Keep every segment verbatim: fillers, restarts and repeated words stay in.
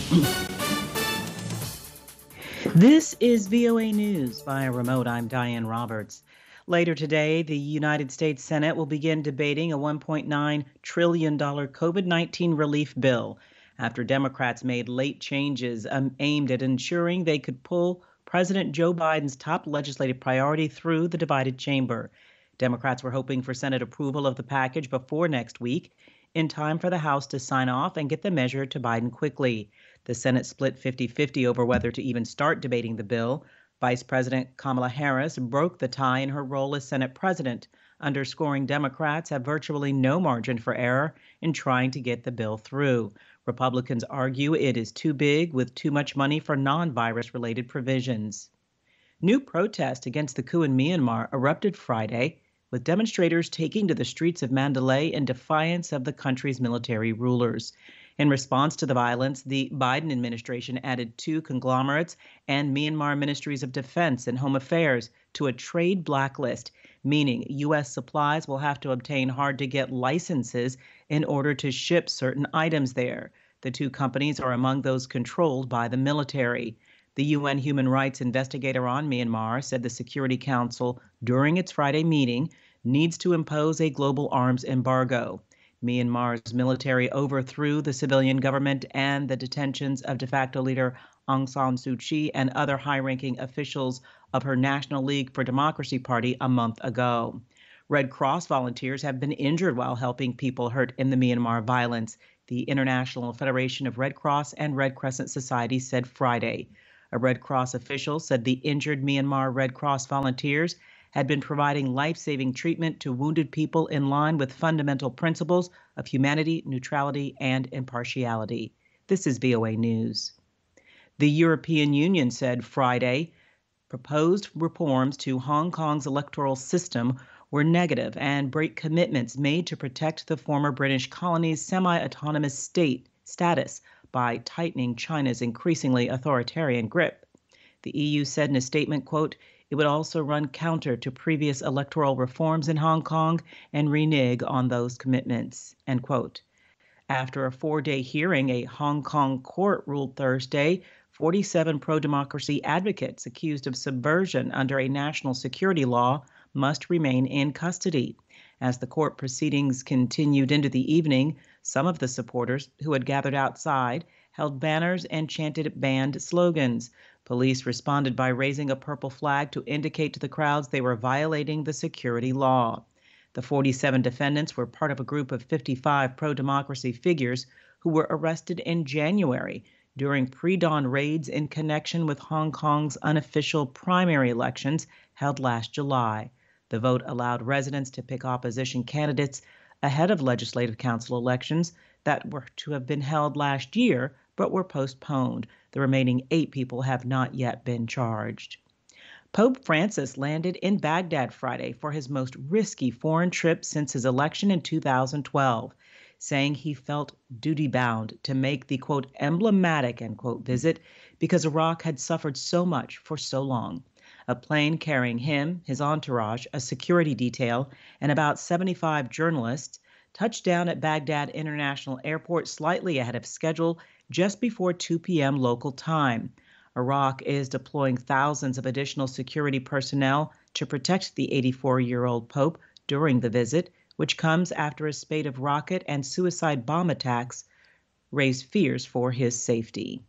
This is V O A News via remote. I'm Diane Roberts. Later today, the United States Senate will begin debating a one point nine trillion dollars COVID nineteen relief bill after Democrats made late changes um, aimed at ensuring they could pull President Joe Biden's top legislative priority through the divided chamber. Democrats were hoping for Senate approval of the package before next week, in time for the House to sign off and get the measure to Biden quickly. The Senate split fifty-fifty over whether to even start debating the bill. Vice President Kamala Harris broke the tie in her role as Senate president, underscoring Democrats have virtually no margin for error in trying to get the bill through. Republicans argue it is too big with too much money for non-virus related provisions. New protests against the coup in Myanmar erupted Friday, with demonstrators taking to the streets of Mandalay in defiance of the country's military rulers. In response to the violence, the Biden administration added two conglomerates and Myanmar ministries of defense and home affairs to a trade blacklist, meaning U S supplies will have to obtain hard-to-get licenses in order to ship certain items there. The two companies are among those controlled by the military. The U N human rights investigator on Myanmar said the Security Council, during its Friday meeting, needs to impose a global arms embargo. Myanmar's military overthrew the civilian government and the detentions of de facto leader Aung San Suu Kyi and other high-ranking officials of her National League for Democracy party a month ago. Red Cross volunteers have been injured while helping people hurt in the Myanmar violence, the International Federation of Red Cross and Red Crescent Societies said Friday. A Red Cross official said the injured Myanmar Red Cross volunteers had been providing life-saving treatment to wounded people in line with fundamental principles of humanity, neutrality, and impartiality. This is V O A News. The European Union said Friday proposed reforms to Hong Kong's electoral system were negative and break commitments made to protect the former British colony's semi-autonomous state status by tightening China's increasingly authoritarian grip. The E U said in a statement, quote, it would also run counter to previous electoral reforms in Hong Kong and renege on those commitments, end quote. After a four-day hearing, a Hong Kong court ruled Thursday forty-seven pro-democracy advocates accused of subversion under a national security law must remain in custody. As the court proceedings continued into the evening, some of the supporters who had gathered outside held banners and chanted banned slogans. Police responded by raising a purple flag to indicate to the crowds they were violating the security law. The forty-seven defendants were part of a group of fifty-five pro-democracy figures who were arrested in January during pre-dawn raids in connection with Hong Kong's unofficial primary elections held last July. The vote allowed residents to pick opposition candidates ahead of legislative council elections that were to have been held last year but were postponed. The remaining eight people have not yet been charged. Pope Francis landed in Baghdad Friday for his most risky foreign trip since his election in two thousand twelve, saying he felt duty-bound to make the, quote, emblematic, end quote, visit because Iraq had suffered so much for so long. A plane carrying him, his entourage, a security detail, and about seventy-five journalists touched down at Baghdad International Airport slightly ahead of schedule just before two p.m. local time. Iraq is deploying thousands of additional security personnel to protect the eighty-four-year-old Pope during the visit, which comes after a spate of rocket and suicide bomb attacks raised fears for his safety.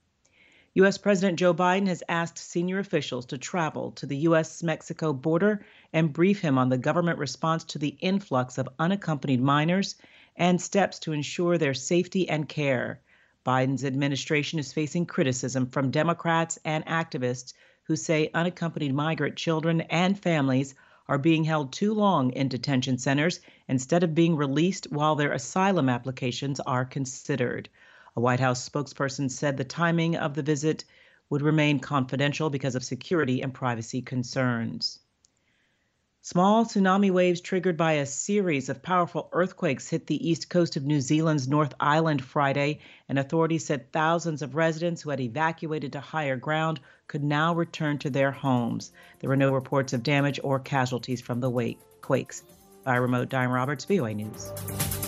U S. President Joe Biden has asked senior officials to travel to the U S Mexico border and brief him on the government response to the influx of unaccompanied minors and steps to ensure their safety and care. Biden's administration is facing criticism from Democrats and activists who say unaccompanied migrant children and families are being held too long in detention centers instead of being released while their asylum applications are considered. A White House spokesperson said the timing of the visit would remain confidential because of security and privacy concerns. Small tsunami waves triggered by a series of powerful earthquakes hit the east coast of New Zealand's North Island Friday, and authorities said thousands of residents who had evacuated to higher ground could now return to their homes. There were no reports of damage or casualties from the wake quakes. By remote, Diane Roberts, V O A News.